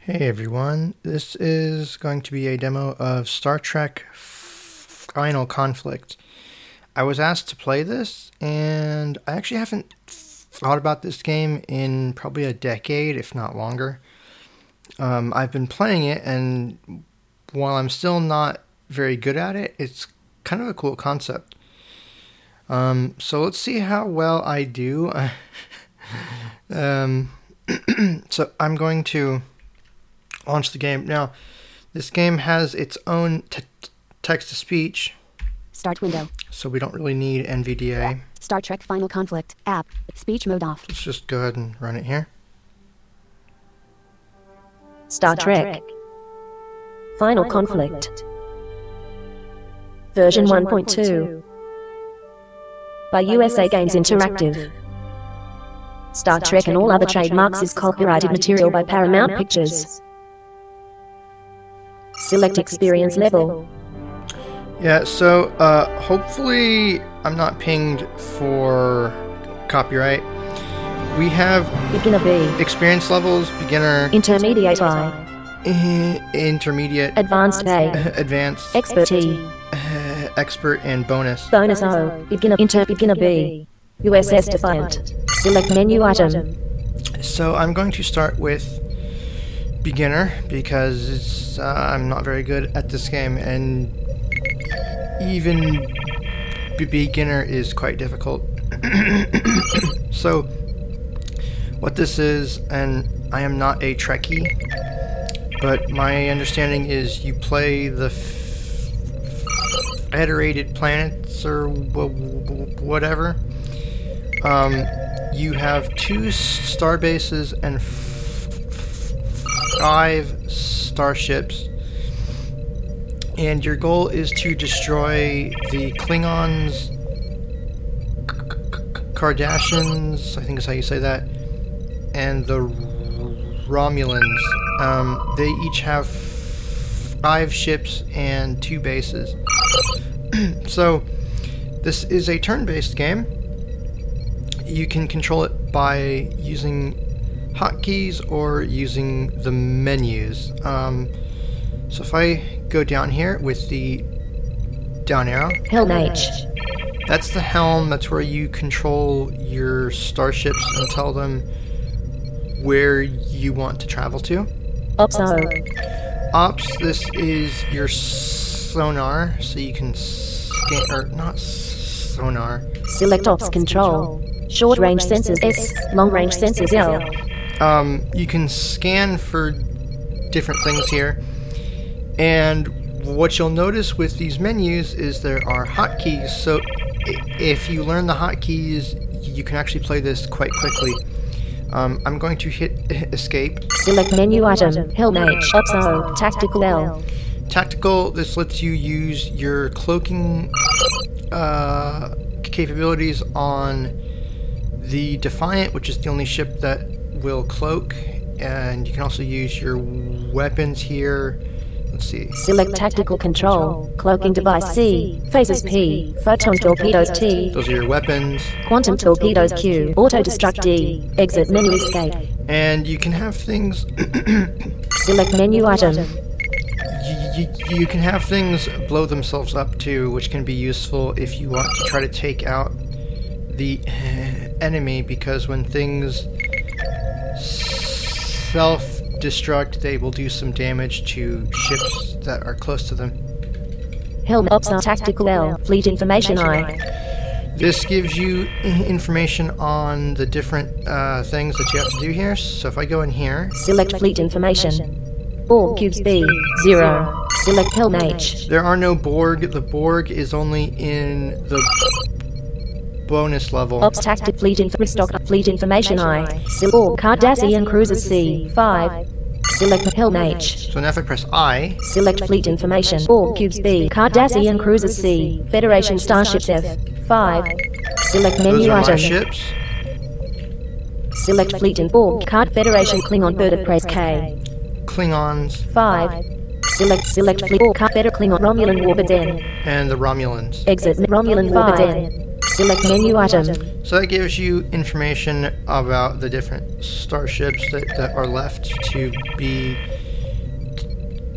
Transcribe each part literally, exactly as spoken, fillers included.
Hey everyone, this is going to be a demo of Star Trek Final Conflict. I was asked to play this, and I actually haven't thought about this game in probably a decade, if not longer. Um, I've been playing it, and while I'm still not very good at it, it's kind of a cool concept. Um, so let's see how well I do. um, so I'm going to launch the game. Now, this game has its own t- text-to-speech. Start window. So we don't really need N V D A. Star Trek Final Conflict. App. Speech mode off. Let's just go ahead and run it here. Star Trek Final Conflict Version one point two by U S A Games Interactive. Star Trek and all other trademarks is copyrighted material by Paramount Pictures. Select experience level. Yeah, so uh, hopefully I'm not pinged for copyright. We have Beginner B, experience levels, beginner, Intermediate I, eh, intermediate, Advanced A, advanced, Expert E, eh, expert, and bonus. Bonus O, Beginner, Inter, Beginner B, U S S Defiant. Select menu item. So I'm going to start with beginner because it's, uh, I'm not very good at this game, and even b- beginner is quite difficult. So what this is, and I am not a Trekkie, but my understanding is you play the f- Federated Planets or w- w- whatever. Um, you have two star bases and f- five starships, and your goal is to destroy the Klingons, K- Cardassians, I think is how you say that, and the Romulans. Um, they each have five ships and two bases. So this is a turn-based game. You can control it by using hotkeys or using the menus. Um, so if I go down here with the down arrow, Helm H. That's the helm. That's where you control your starships and tell them where you want to travel to. Ops O. Ops, this is your sonar, so you can scan, or not sonar. Select Ops Control. Short range sensors S, long range sensors L. Um, you can scan for different things here, and what you'll notice with these menus is there are hotkeys. So if you learn the hotkeys, you can actually play this quite quickly. Um, I'm going to hit escape. Select menu item. Helm H. Ops O. Tactical L. Tactical, this lets you use your cloaking uh, capabilities on the Defiant, which is the only ship that will cloak, and you can also use your weapons here. Let's see. Select Tactical Control. Cloaking Device C. Phasers P. Photon Torpedoes T. Those are your weapons. Quantum Torpedoes Q. Auto-Destruct D. Exit menu escape. And you can have things... Select menu item. You, you, you can have things blow themselves up too, which can be useful if you want to try to take out the enemy, because when things self-destruct, they will do some damage to ships that are close to them. Helm Ops O. Tactical L. Fleet Information I. This gives you information on the different uh, things that you have to do here. So if I go in here... Select Fleet Information. Borg Cubes B. Zero. Select Helm H. There are no Borg. The Borg is only in the bonus level. Ops Tactic Fleet Inf- Restock Fleet Information I. Select Borg Cardassian Cruisers C. five. Select Helm H. So now if I press I... Select Fleet Information. Borg Cubes B. Cardassian Cruisers C. Federation Starships F. five. Select Those menu are my item. ships. Select Fleet and Borg Card Federation Klingon Bird of Prey K. Klingons. five. Select Select Fleet Borg Card Feder Klingon Romulan Warbird N. And the Romulans. Exit Romulan Warbird N. Select menu item. So that gives you information about the different starships that, that are left to be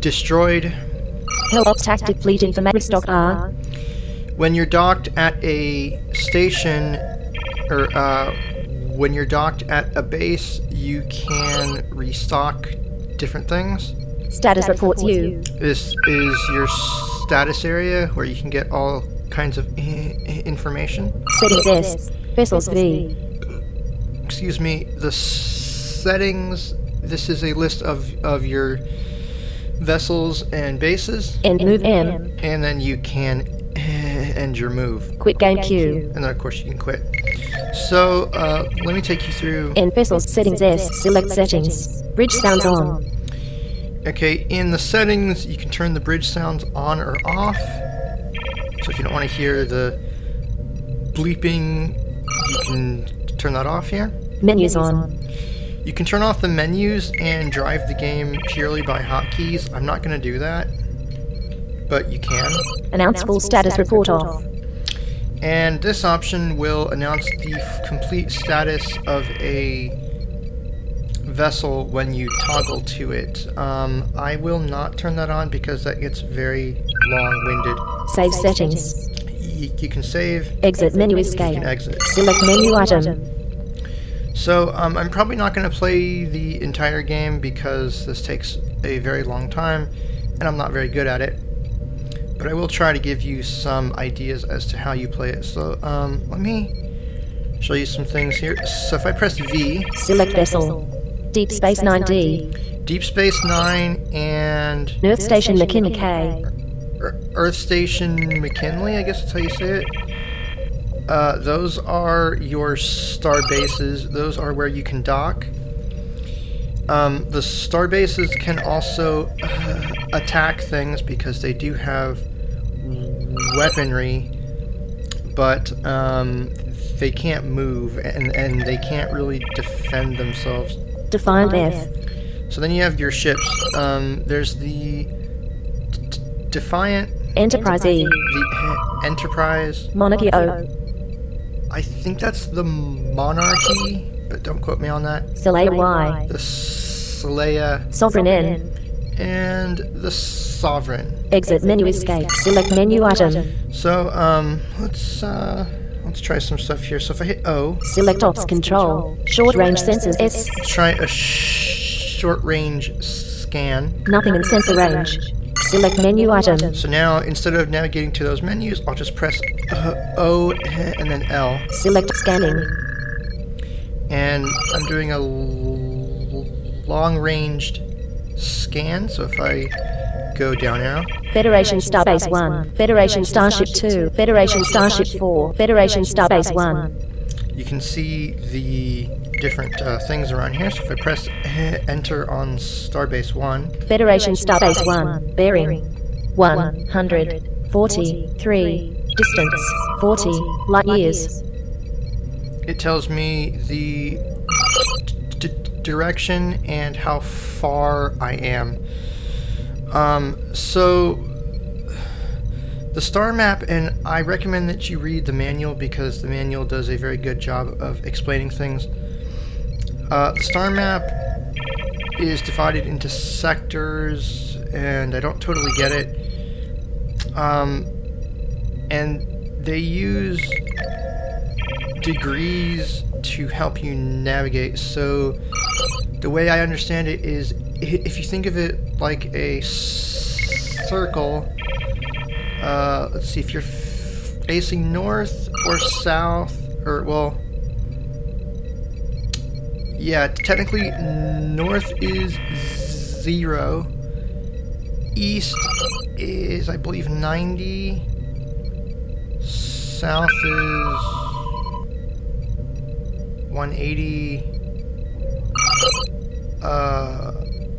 destroyed. Help tactic fleet information stock R. When you're docked at a station, or uh, when you're docked at a base, you can restock different things. Status reports you. This is your status area where you can get all kinds of I- information. Settings S. Vessels V. Excuse me, the settings, this is a list of, of your vessels and bases, End move M. and then you can end your move. Quit game Q. And then of course you can quit. So, uh, let me take you through. End vessels. Settings S. Select settings. Bridge sounds on. Okay, in the settings, you can turn the bridge sounds on or off. So if you don't want to hear the bleeping, you can turn that off here. Menus on. You can turn off the menus and drive the game purely by hotkeys. I'm not going to do that, but you can. Announce full status report off. And this option will announce the f- complete status of a vessel when you toggle to it. Um, I will not turn that on because that gets very long-winded. Save settings. Y- you can save. Exit menu You escape. can exit. Select menu item. So um, I'm probably not going to play the entire game because this takes a very long time and I'm not very good at it. But I will try to give you some ideas as to how you play it. So um, let me show you some things here. So if I press V, Select vessel. Deep Space nine D. Deep Space Nine and Earth Station McKinley K. Ear- Earth Station McKinley, I guess that's how you say it. Uh, those are your star bases. Those are where you can dock. Um, the star bases can also uh, attack things because they do have weaponry, but um, they can't move and, and they can't really defend themselves. Defiant F. So then you have your ships. Um, there's the D- Defiant, Enterprise E. the E- Enterprise. Monarchy O. I think that's the Monarchy, but don't quote me on that. Soleil Y. The Saleya Sovereign N. and the Sovereign. Exit menu escape. Select menu item. So um, let's uh, let's try some stuff here. So if I hit O, Select ops control. Short range sensors S. let's try a sh- short range scan. Nothing in sensor range. Select menu item. So now instead of navigating to those menus, I'll just press uh, O and then L. Select scanning. And I'm doing a l- long-ranged scan. So if I go down arrow, Federation Starbase one. Federation Starship two. Federation Starship four. Federation Starbase one. you can see the different uh, things around here. So if I press enter on Starbase one, Federation Starbase one. Bearing one hundred forty-three. Distance forty light years. it tells me the d- d- direction and how far I am. Um, so the star map, and I recommend that you read the manual because the manual does a very good job of explaining things. Uh, the star map is divided into sectors, and I don't totally get it. Um, and they use degrees to help you navigate. So the way I understand it is, if you think of it like a circle, uh, let's see, if you're facing north or south, or well, yeah, technically north is zero, east is, I believe, ninety, south is one eighty, uh,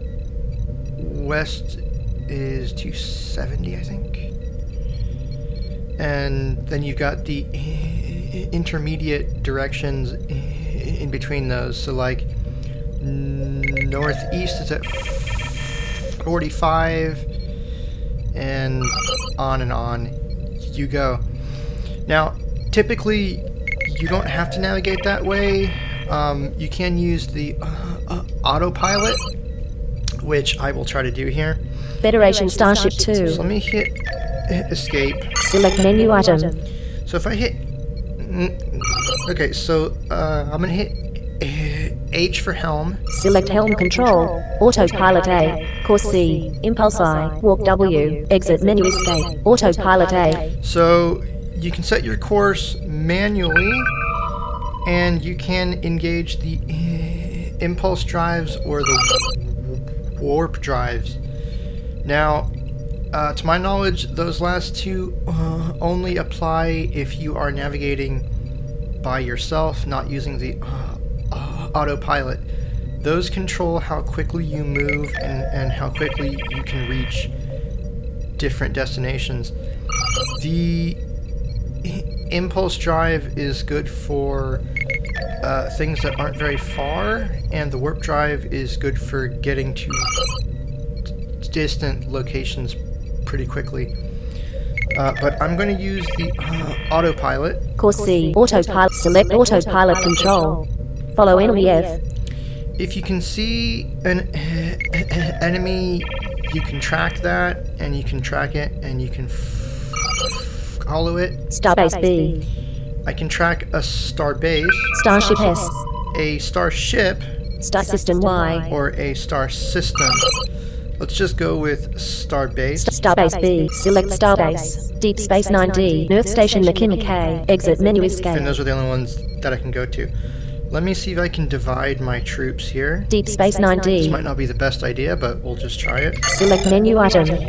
west is two seventy, I think. And then you've got the intermediate directions in between those. So like northeast is at forty-five, and on and on you go. Now, typically you don't have to navigate that way. Um, you can use the uh, uh, autopilot, which I will try to do here. Federation Starship So two. let me hit escape. Select menu item. So if I hit, okay, so uh, I'm gonna hit H for helm. Select helm control. Autopilot A. Course C. Impulse I. Walk W. Exit menu escape. Autopilot A. So you can set your course manually, and you can engage the uh, impulse drives or the warp drives. Now, uh, to my knowledge, those last two uh, only apply if you are navigating by yourself, not using the uh, uh, autopilot. Those control how quickly you move and, and how quickly you can reach different destinations. The impulse drive is good for uh, things that aren't very far, and the warp drive is good for getting to distant locations pretty quickly. Uh, but I'm going to use the uh, autopilot. Course C. Autopilot. Select autopilot control. Follow enemy F. If you can see an enemy, you can track that, and you can track it, and you can f- follow it. Starbase B. I can track a star base, Starship S. a starship, Star System Y. or a star system. Let's just go with star base. Starbase B. Select Starbase. Deep Space nine D. Earth Station McKinney K. Exit menu And escape. those are the only ones that I can go to. Let me see if I can divide my troops here. Deep Space nine This D. might not be the best idea, but we'll just try it. Select menu item. So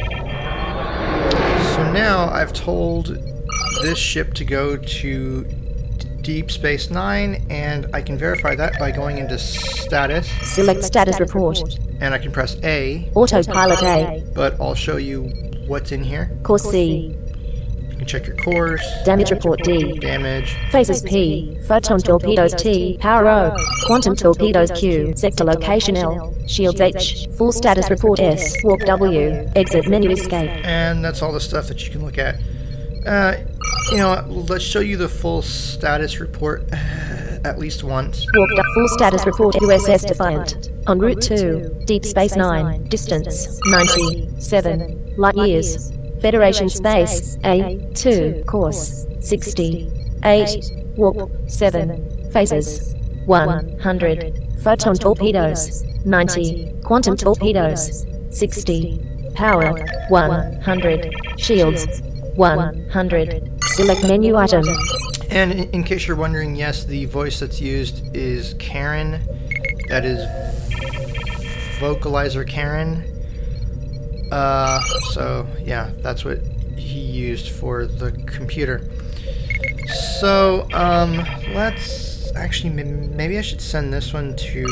now I've told this ship to go to Deep Space Nine, and I can verify that by going into status, Select status report. and I can press A, Autopilot A. but I'll show you what's in here. Course C. You can check your course, Damage report D. damage, Phases P. Photon torpedoes T. Power O. Quantum torpedoes Q. Sector location L. Shields H. Full status report S. Walk W. Exit menu escape. and that's all the stuff that you can look at. Uh, you know what, let's show you the full status report uh, at least once. Walk up. Full status report U S S Defiant. En route to Deep Space Nine. Distance ninety-seven light years. Federation Space A two. Course sixty-eight. Warp seven. Phases one hundred. Photon torpedoes ninety. Quantum torpedoes sixty. Power one hundred. Shields one hundred. Select menu item. And in, in case you're wondering, yes, the voice that's used is Karen. That is vocalizer Karen. Uh, so yeah, that's what he used for the computer. So um, let's actually maybe I should send this one to.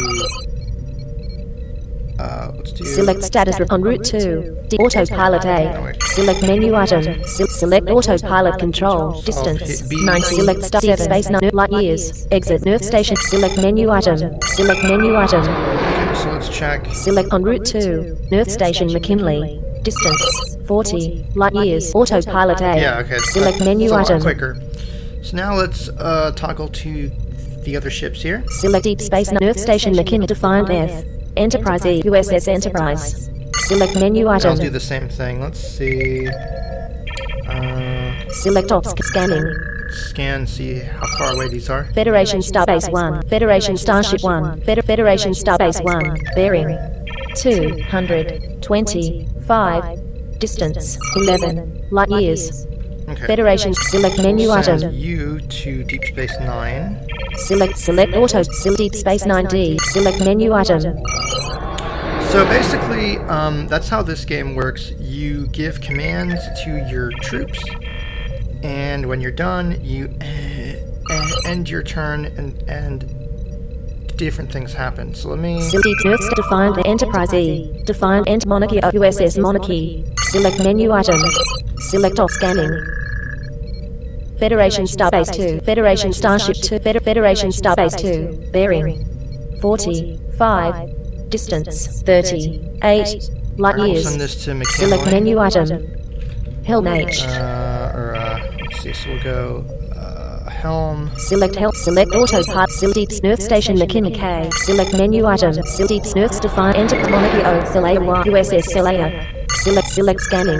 Uh, let's do. Select status en route to D- Autopilot Oh, A. wait. Select menu item. Se- select autopilot control. Distance hit B. ninety. Select star Deep Space Nine light years. Exit Earth Station. Select menu item. Select menu item. Okay, so let's check. Select en route to Earth Station McKinley. Distance forty light years. Autopilot A. Yeah, okay. Select that's- menu that's a lot item. quicker. So now let's uh, toggle to the other ships here. Select Deep Space Nine Earth Station McKinley. Defiant F. Enterprise E. U S S Enterprise. Select menu I'll item. do the same thing. Let's see. Uh, Select ops scanning. scan, see how far away these are. Federation Starbase one. Federation Starship one. Feder- Federation Starbase one. Bearing two hundred twenty-five. Distance eleven light years. Okay. Federation. Select menu Send item. you to Deep Space Nine. Select select auto. Select Deep Space nine D. Select menu item. So basically, um, that's how this game works. You give commands to your troops, and when you're done, you uh, end your turn, and and different things happen. So let me. Select Deep Earth Defiant Enterprise E. Defiant Ent Monarchy of U S S Monarchy. Select menu item. Select off scanning. Federation Starbase two. Federation Starship two. Feder- Federation Starbase two. Bearing forty-five. Distance thirty-eight light I'll years. send this to Select McKinley. menu item. Helm H. Uh, or uh, let's see. So we'll go uh, helm. Select help. Select autopilot. Select deep Earth Station McKinley K. Select menu item. Select deep Earth define. Enter Monarchy O. Celaya Y. U S S Celaya. Select select scanning.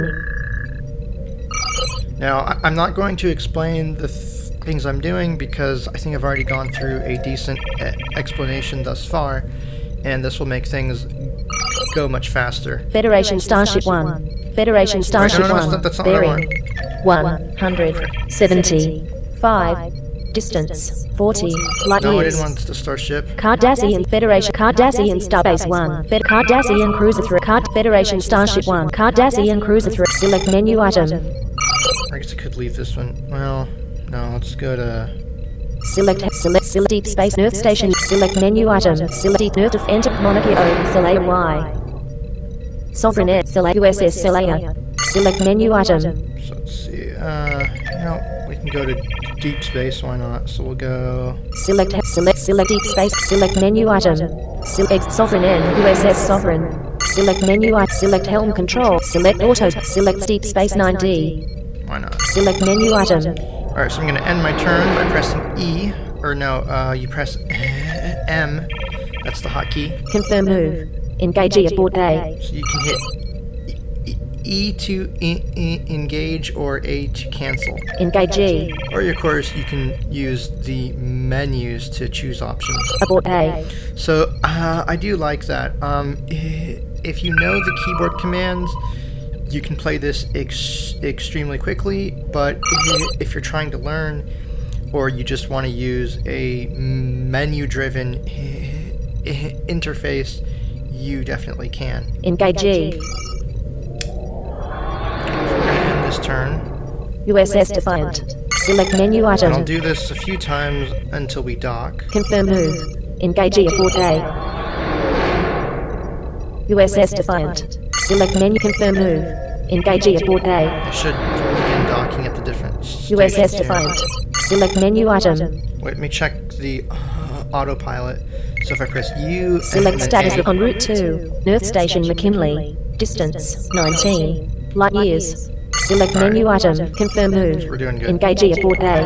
Now I- I'm not going to explain the th- things I'm doing because I think I've already gone through a decent e- explanation thus far, and this will make things go much faster. Federation Starship One. Federation Starship no, no, One. that's not- that's not what I Bearing one hundred seventy-five. Distance forty light No, I years. didn't want the starship. Cardassian Federation Cardassian Starbase One. Fed Cardassian Cruiser through Card Federation Starship One. Cardassian Cruiser through. Select menu item. I guess I could leave this one. Well, no, let's go to. Select select select deep space Earth Station. Select menu item. Select deep Earth of Enter Monarchy O. Celaya Y. Sovereign Air Celaya U S S Celaya. Select menu item. So let's see. Uh, you know, we can go to deep space. Why not? So we'll go. Select select select deep space. Select menu item. Select Sovereign Air U S S Sovereign. Select menu item. Select helm control. Select auto. Select deep space nine D. Why not? Select menu item. All right, so I'm going to end my turn by pressing E, or no, uh, you press M. That's the hotkey. Confirm move. Engage aboard A. So you can hit E, e to e- e- engage or A to cancel. Engage E. Or of course, you can use the menus to choose options. Aboard A. So uh, I do like that. Um, i- if you know the keyboard commands, you can play this ex- extremely quickly, but if you're trying to learn or you just want to use a menu-driven interface, you definitely can. Engage E. And this turn, U S S Defiant. Select menu and I'll item. do this a few times until we dock. Confirm move. Engage aboard A. U S S Defiant. Select menu. Confirm move. Engage aboard A. I should begin docking at the different U S S stations here. Defiant. Select menu item. Wait, let me check the uh, autopilot. So if I press U, Select and then status A, on route two. Earth Station McKinley. Distance nineteen light years. Select menu item. Confirm move. We're doing good. Engage aboard A.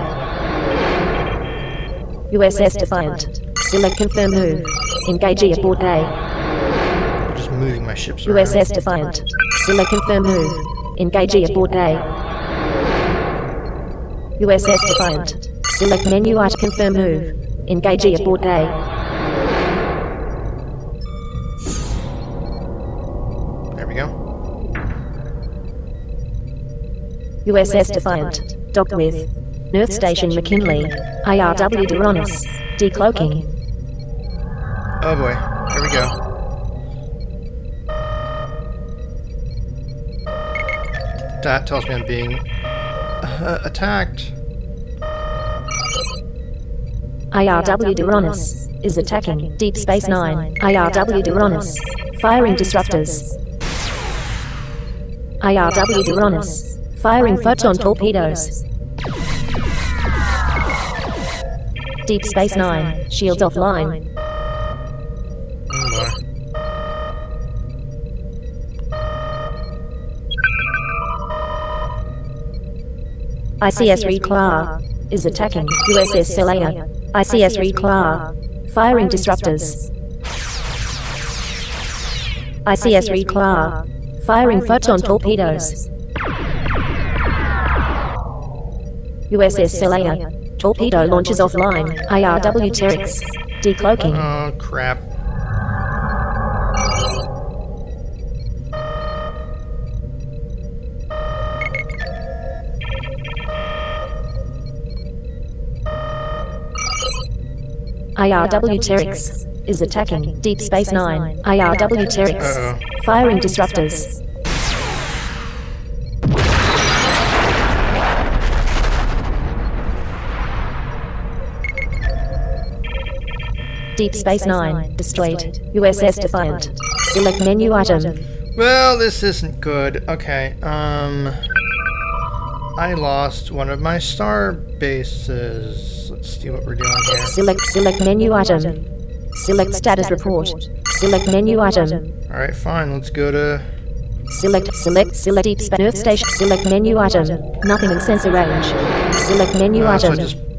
U S S Defiant. Select confirm move. Engage aboard A. I'm just moving my ships around. U S S Defiant. Select confirm move. Engage aboard A. U S S Defiant. Select menu item. Confirm move. Engage aboard A. There we go. U S S Defiant. Docked with Earth Station McKinley. I R W Duronis. Decloaking. Oh boy. Here we go. That tells me I'm being uh, attacked. I R W Duronis is attacking Deep Space Nine. I R W Duronis. Firing disruptors. I R W Duronis. Firing photon torpedoes. Deep Space Nine. Shields offline. Oh boy. I C S Reed Clark is attacking U S S Celaya. I C S Reed Clark. Firing disruptors. I C S Reed Clark. Firing photon torpedoes. U S S Celaya. Torpedo launches offline. I R W Terex. Decloaking. Oh crap. I R W Terex is attacking Deep Space Nine. I R W Terex. Uh-oh. Firing disruptors. Deep Space Nine destroyed. U S S Defiant. Select menu item. Well, this isn't good. Okay, um... I lost one of my star bases. Let's see what we're doing here. Select select menu item. Select status report. Select menu item. Alright, fine, let's go to... Select select select Deep Space Earth Station. Select menu item. Nothing in sensor range. Select menu Uh, so item. I just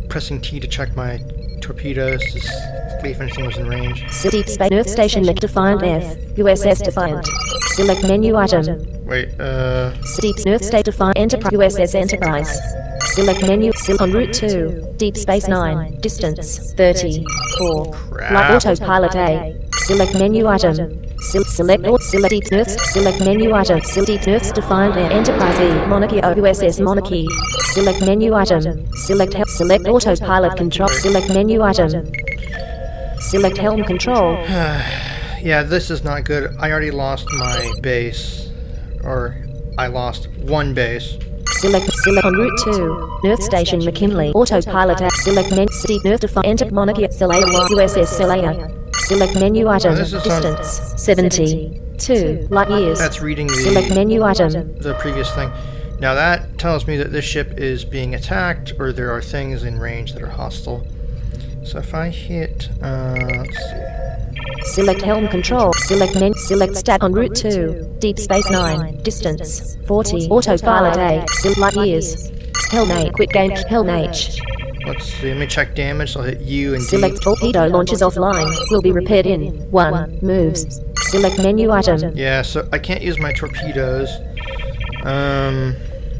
pressing T to check my torpedoes to see if anything was in range. Deep Space Earth Station Mech Defiant F. U S S Defiant. Select menu item. Wait, uh... Deep Earth State Defiant Enterprise. U S S Enterprise. Select menu. Sil- en route two. Deep Space Nine. Distance thirty-four. Crap. Like autopilot A. Select menu item. Sil- select or select Deep Earth. Select menu item. Sil- Deep Earth Defiant Air Enterprise E. Monarchy O. U S S Monarchy. Select menu item. Select help. Select autopilot control. Select menu item. Select helm control. Yeah, this is not good. I already lost my base. Or, I lost one base. Select select en route two. Earth Station McKinley. Autopilot A. Select menu. Deep Earth Defiant Enter Monarchy. Selaya U S S Selaya. Select menu item. Oh, this is on- Distance seventy-two light years. That's reading the, Select menu item. the previous thing. Now that tells me that this ship is being attacked, or there are things in range that are hostile. So if I hit, uh, let's see. Select helm control. Select men. Select stat en route two. Deep Space Nine. Distance forty. Autopilot A. Select light years. Helm A. Quit game. Helm H. Let's see, let me check damage. I'll hit U and D. Select torpedo launches offline. Will be repaired in one moves. Select menu item. Yeah, so I can't use my torpedoes. Um,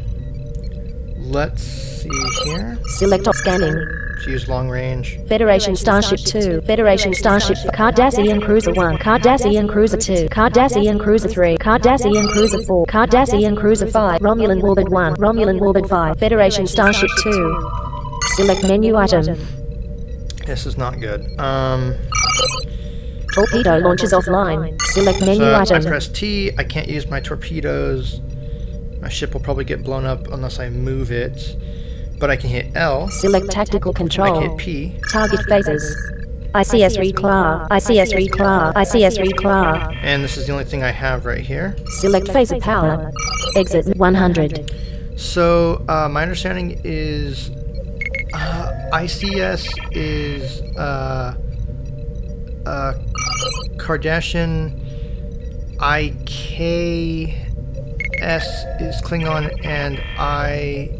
let's see here. Select op scanning. Let's use long range. Federation Starship two. Federation Starship Cardassian Cruiser one. Cardassian Cruiser two. Cardassian Cruiser three. Cardassian Cruiser four. Cardassian Cruiser five. Romulan Warbird one. Romulan Warbird five. Federation Starship two. Select menu item. This is not good. Um, Torpedo launches offline. Select menu so item. I press T. I can't use my torpedoes. My ship will probably get blown up unless I move it. But I can hit L. Select tactical I can control. hit P. Target phases. I C S reclar. I C S reclar. I C S reclar. And this is the only thing I have right here. Select phase of power. Exit one hundred. So uh, my understanding is uh, I C S is uh, uh, Cardassian. I K S is Klingon, and I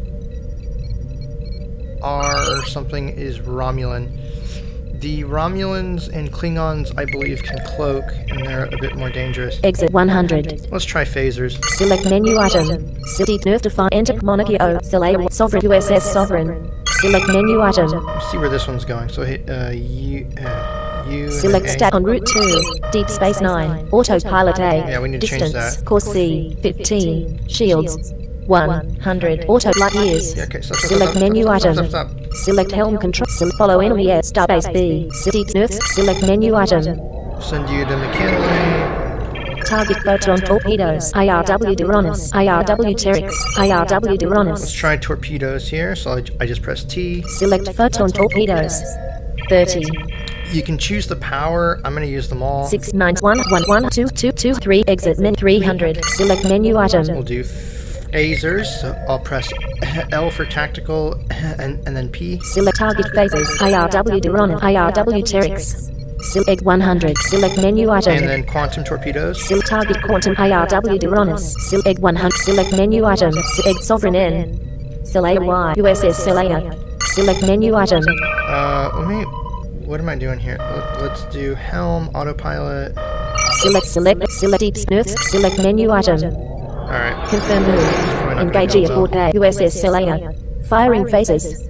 R or something is Romulan. The Romulans and Klingons, I believe, can cloak, and they're a bit more dangerous. Exit one hundred. Let's try phasers. Select menu item. City Nerf Define Enter Monarchy O. Select Sovereign U S S Sovereign. Select menu item. Let's see where this one's going. So hit uh, U, uh, U. and Select A. stat on route two. Deep Space Nine. Autopilot A. Yeah, we need to change Distance. that. Course C. Fifteen. Shields. One hundred. Auto light years. Yeah, okay, stop, stop, Select stop, menu stop, item. stop, stop, stop. Select helm control. Select follow enemy air. Starbase B. City Nerf. Select menu item. Send you to McKinley. Target photon torpedoes. I R W Duranus. I R W Terex. I R W Let's Duranus. try torpedoes here. So I, I just press T. Select photon torpedoes. Thirty. You can choose the power. I'm going to use them all. Six nine one one one two two two three. Exit men three hundred. Select menu We'll item. do phasers. So I'll press L for tactical and, and then P. Select target phases. I R W Duranus. I R W Terex. Select one hundred. Select menu item. And then quantum torpedoes. Select target quantum I R W Duranus. Select one hundred. Select menu item. Select sovereign N. Select Y. U S S Selaya. Select menu item. Uh, let me. What am I doing here? Let- Let's do helm, autopilot. Select select select deep nerf. Select menu item. Alright. Confirm move. not gonna Engage go aboard well. A. U S S Selaya. Firing phases.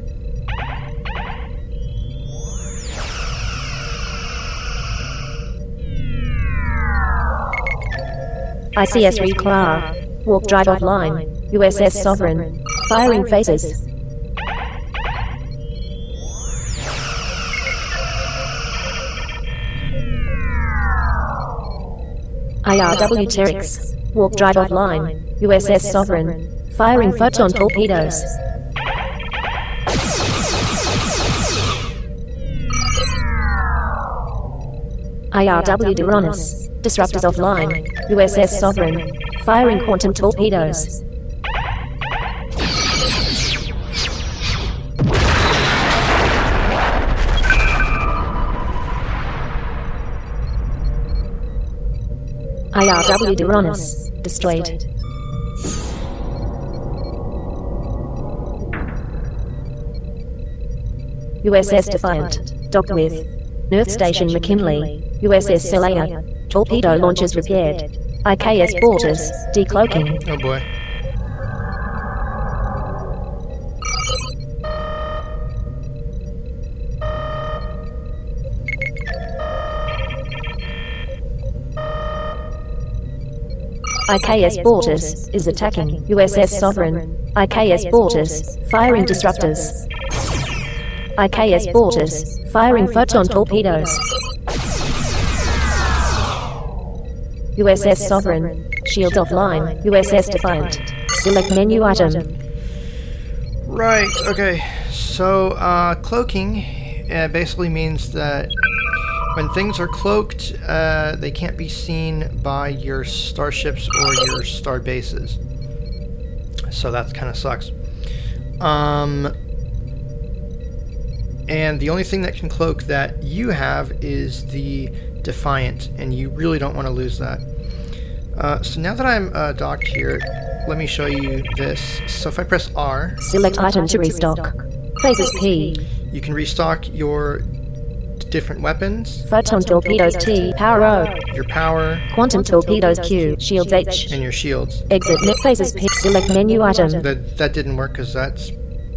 I C S reclar. Warp drive offline. U S S Sovereign. Firing phases. I R W Terex. Warp drive offline. U S S Sovereign. Firing photon torpedoes. I R W Duranus. Disruptors offline. U S S Sovereign. Firing quantum torpedoes. I R W Duranus. Destroyed. U S S Defiant. Docked with Earth Station McKinley. U S S Celaya. Torpedo launchers repaired. I K S Bortus. Decloaking. Oh boy. I K S Bortus is attacking U S S Sovereign. I K S Bortus firing disruptors. I K S Bortus firing photon torpedoes. U S S Sovereign shields offline. U S S Defiant. Select menu item. Right, okay. So, uh, cloaking uh, basically means that when things are cloaked, uh, they can't be seen by your starships or your star bases. So that kind of sucks. Um, and the only thing that can cloak that you have is the Defiant, and you really don't want to lose that. Uh, so now that I'm uh, docked here, let me show you this. So if I press R, select item to restock. Phases P. You can restock your different weapons. Photon torpedoes T. Power O. Your power. Quantum torpedoes Q. Shields H. And your shields. Exit net phases P. Select menu item. That that didn't work because that's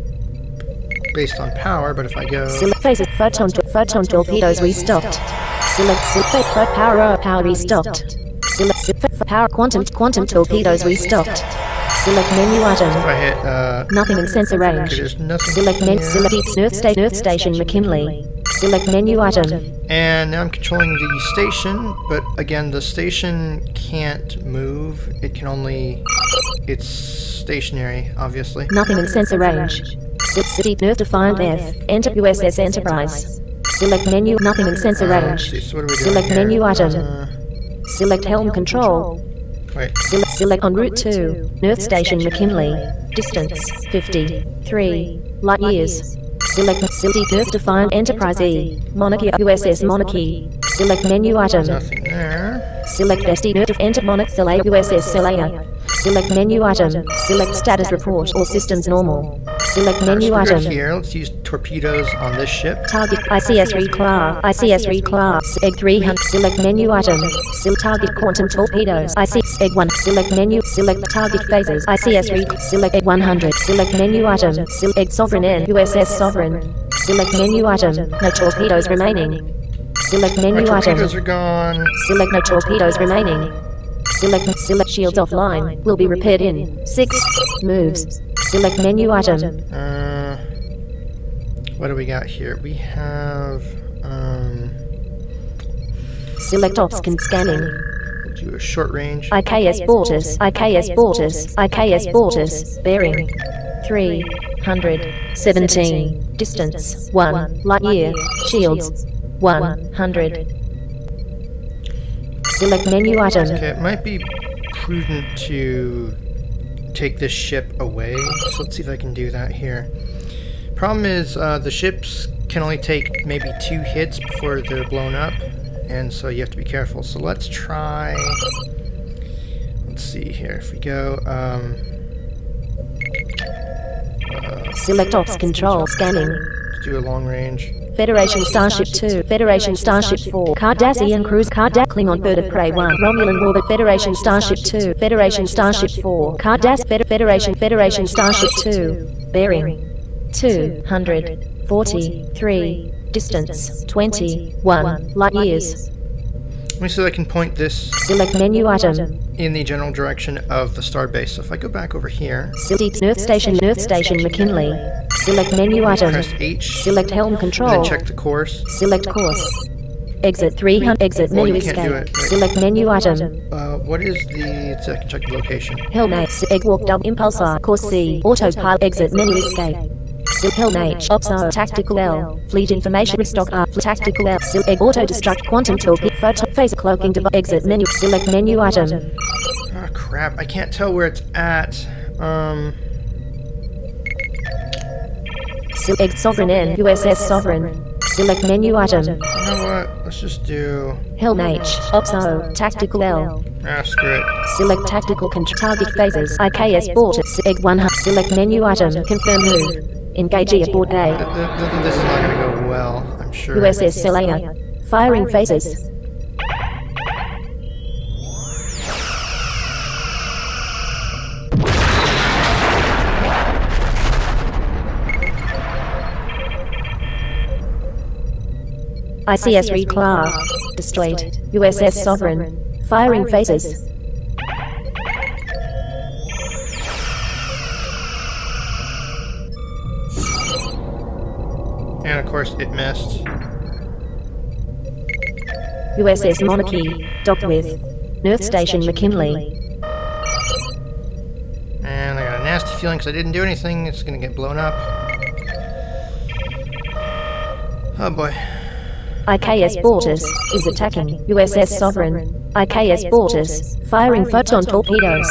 based on power. But if I go. Select phases photon to photon torpedoes restocked. Select select power O. Power restocked. Select select power quantum quantum torpedoes restocked. Select menu item. If I hit uh. Nothing in sensor range. Okay, there's nothing. Select here. menu. Select Earth Station. Earth Station McKinley. Select menu item. And now I'm controlling the station, but again, the station can't move. It can only. It's stationary, obviously. Nothing in sensor range. City Earth Defiant F. Enter U S S Enterprise. Select menu. Nothing in sensor Uh, range. see, so what are we doing Select here? menu item. Uh, Select helm control. wait. Select, select en route to Earth Station McKinley. Distance fifty-three light years. Select City Earth Defiant Enterprise E. Monarchy U S S Monarchy. Select menu item. Nothing there. Select S D Earth Enter Monarch Celaya U S S Celaya. Select menu item. Select status report. All systems normal. Select menu So we're good item. here. Let's use torpedoes on this ship. Target I C S reclass. I C S reclass. Egg three hundred. Select menu item. Select target quantum torpedoes. I C egg one. Select menu. Select target phases. I C S re. Select egg one hundred. Select menu item. Select egg sovereign N. U S S sovereign. Select menu item. No torpedoes remaining. Select Our menu item. torpedoes are gone. Select no torpedoes remaining. Select select shields offline. Will be repaired in six moves. Select menu item. Uh, what do we got here? We have. Um, Select opscan scanning. we'll do a short range. I K S Bortus. I K S Bortus. I K S Bortus. Bearing three hundred seventeen. Distance one light year. Shields one hundred. Select menu item. Okay, it might be prudent to take this ship away. So let's see if I can do that here. Problem is, uh, the ships can only take maybe two hits before they're blown up, and so you have to be careful. So let's try. Let's see here. If we go, um, uh, Select ops control scanning. let's do a long range. Federation Starship two, Federation Starship four, Cardassian Cruise Cardass Klingon Bird of Prey one, Romulan Warbird Federation Starship two, Federation Starship four, Cardass Fed Federation Federation Starship two, bearing two hundred forty-three, distance twenty-one light years. Let me see if I can point this Select menu item. in the general direction of the starbase. So if I go back over here, Select Earth Station, Earth Station McKinley. Select menu item. press H, Select helm and control. then check the course. Select course. Exit three hundred. Exit Oh, menu you can't escape. do it, right. Select menu item. Uh, what is the... So I can check the location. Helm H. Egg walk double impulsar. Course C. Autopilot. Exit menu escape. Select Helm H. Opso. Tactical L. Fleet information. Restock R. Tactical L. Select Egg auto destruct. Quantum torpedo. Photon phase cloaking device. Exit menu. Select menu item. Oh crap, I can't tell where it's at. Um, Select Sovereign N. U S S Sovereign. Select menu item. you know what? Let's just do... Helm H. Opso. Tactical L. Ah, screw it. Select tactical control target phases. I K S Bortus. Egg one hundred. Select menu item. Confirm move. Engaging aboard Th- bay. th- th- this is not going to go well, I'm sure. U S S Celaya. Firing phases. I C S Reclar. Destroyed. U S S Sovereign. Firing phases. And of course, it missed. U S S Monarchy. Docked with. Earth Station McKinley. And I got a nasty feeling because I didn't do anything. It's going to get blown up. Oh boy. I K S Bortus is attacking U S S Sovereign. I K S Bortus firing photon torpedoes.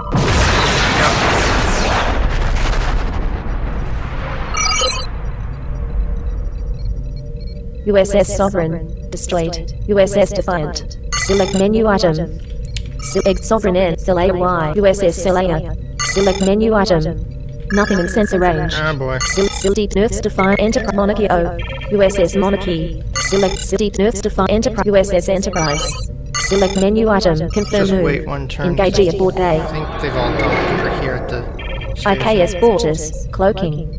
U S S Sovereign destroyed. U S S Defiant. Select menu item. Select Sovereign N. Celaya Y. U S S Celaya. Select menu item. Nothing in sensor range. Oh boy. Select Deep Earth's Defiant Enterprise Monarchy O. U S S Monarchy. Select Deep Earth's Defiant Enterprise. U S S Enterprise. Select menu item. Confirm Just move. wait one turn. Engaging aboard bay. I think they've all docked over here at the station. I K S Bortus cloaking.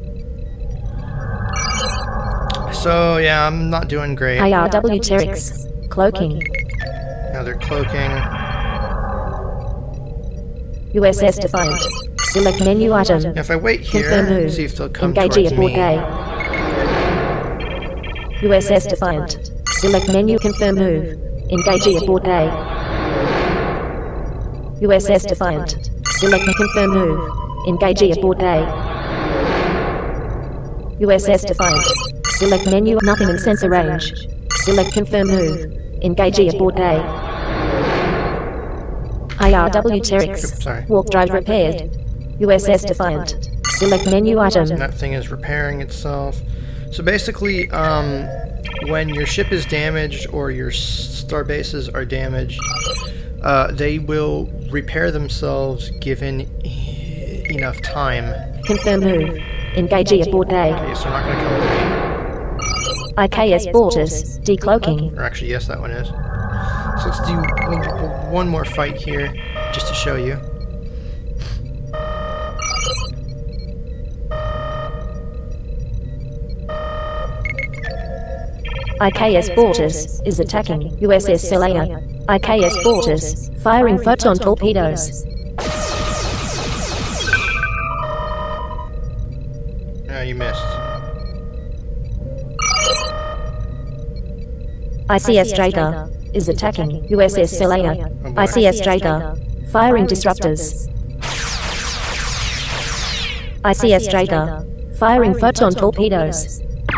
So yeah, I'm not doing great. I R W Terex cloaking. Now they're cloaking. U S S Defiant. Select menu item. Now if I wait here, Confirm move. see if they'll come Engaging towards aboard me. bay. U S S Defiant. Select menu. Confirm move. Engaging aboard bay. U S S Defiant. Select and confirm move. Engaging aboard bay. U S S Defiant. Select menu. Nothing in sensor range. Select confirm move. Engaging aboard bay. I R W Oops, Terex. sorry. Warp drive repaired. U S S Defiant. Select menu item. And that thing is repairing itself. So basically, um, when your ship is damaged or your star bases are damaged, uh, they will repair themselves given e- enough time. Confirm move. Engaging aboard bay. Okay, so they're not going to come to me. I K S Bortus. Decloaking. Or actually, yes, that one is. So let's do one- one more fight here, just to show you. I K S Bortus is attacking U S S Celaya. I K S Bortus firing photon torpedoes. Ah, you missed. I C S Draga is attacking U S S Celaya. I C S Draga firing disruptors. I C S Draga firing photon torpedoes.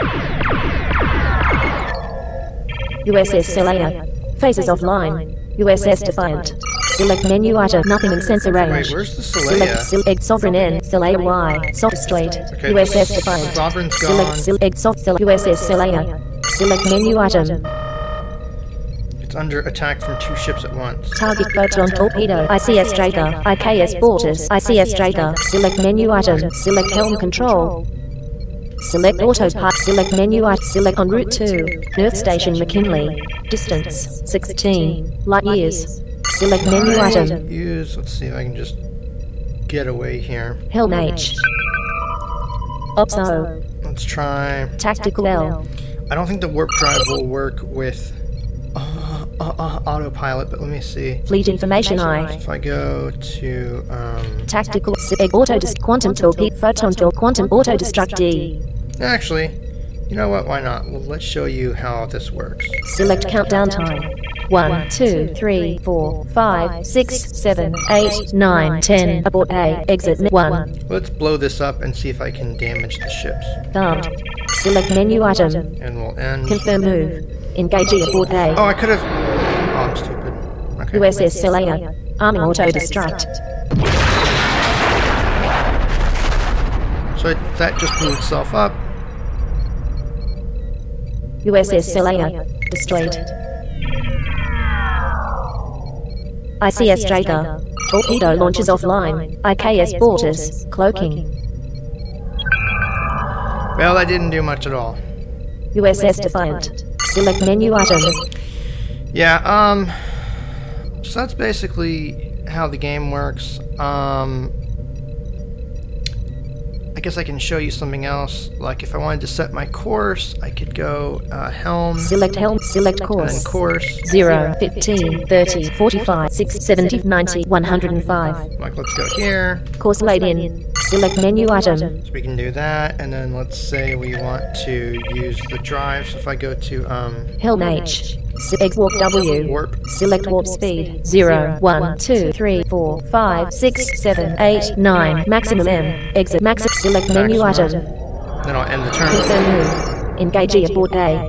U S S Celaya phases offline. U S S Defiant. Select menu item. Nothing in sensor range. Wait, where's the Select Celaya? Select Sovereign N. Celaya Y. Soft straight. Okay, U S S the Defiant. Sovereign's Select gone. Select Soft Cel- U S S Celaya. Select menu item. It's under attack from two ships at once. Target photon torpedo. I C S Draga. I K S Bortus. I C S Draga. Select menu item. Select helm control. Select autopilot. Select menu item. Select en route to Earth Station McKinley. Distance sixteen light years. Select menu item. Use. Let's see if I can just get away here. Helm H. Ops O. Let's try. Tactical L. I don't think the warp drive will work with uh, uh, uh, autopilot, but let me see. Fleet information I. If I go to um, Tactical Sig Auto Dist Quantum Torpedo Photon Tor Quantum Auto Destruct D. actually, you know what? Why not? Well, let's show you how this works. Select countdown time. One, two, three, four, five, six, seven, eight, nine, ten. Abort A. Exit n- one. Let's blow this up and see if I can damage the ships. Armed. Select menu item. And we'll end. Confirm move. Engaging aboard Oh, A. I could have. Oh, I'm stupid. Okay. U S S Celaya. Arming auto destruct. So it, that just blew itself up. U S S Celaya. Destroyed. I C S Draga. Torpedo launches offline. I K S Bortus. Cloaking. Well, that didn't do much at all. U S S Defiant. Select menu item. Yeah, um... So that's basically how the game works. Um... I guess I can show you something else. Like if I wanted to set my course, I could go uh, helm. Select helm. Select course. And then course. zero, fifteen, thirty, forty-five, sixty, seventy, ninety, one hundred five. Like let's go here. Course laid in. Select menu item. So we can do that, and then let's say we want to use the drive. So if I go to um Helm H. Exit warp W. Warp. Select warp speed. zero, one, two, three, four, five, six, seven, eight, nine. Maximum M. Exit maximum. Select menu item. Then I'll end the turn. Confirm move. Engage aboard A.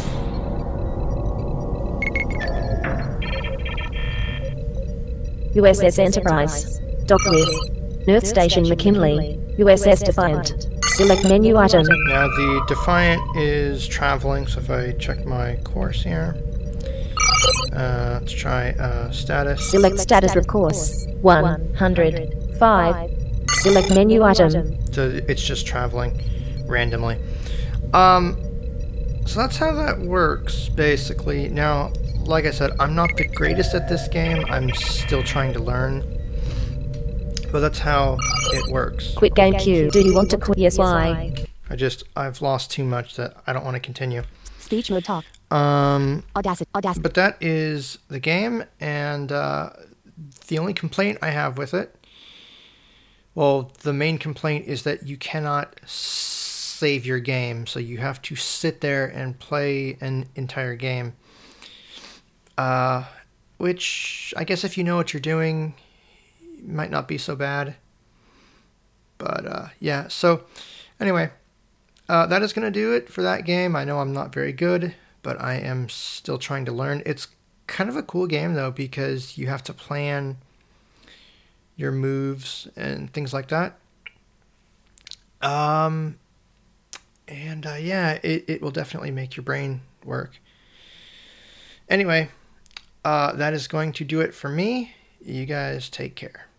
U S S Enterprise. Dock with Earth Station McKinley. U S S Defiant. Select menu item. Now the Defiant is traveling, so if I check my course here, uh, let's try uh, status. Select status of course. one hundred five. Select menu item. So it's just traveling randomly. Um, so that's how that works, basically. Now, like I said, I'm not the greatest at this game. I'm still trying to learn. But that's how it works. Quit game queue. Do you want to quit? Yes, why? I just, I've lost too much that I don't want to continue. Speech mode talk. Um, Audacity. Audacity. but that is the game, and uh, the only complaint I have with it, well, the main complaint is that you cannot save your game, so you have to sit there and play an entire game. Uh, which, I guess if you know what you're doing, might not be so bad. But, uh, yeah, so, anyway, uh, that is going to do it for that game. I know I'm not very good, but I am still trying to learn. It's kind of a cool game, though, because you have to plan your moves and things like that. Um, and, uh, yeah, it, it will definitely make your brain work. Anyway, uh, that is going to do it for me. You guys take care.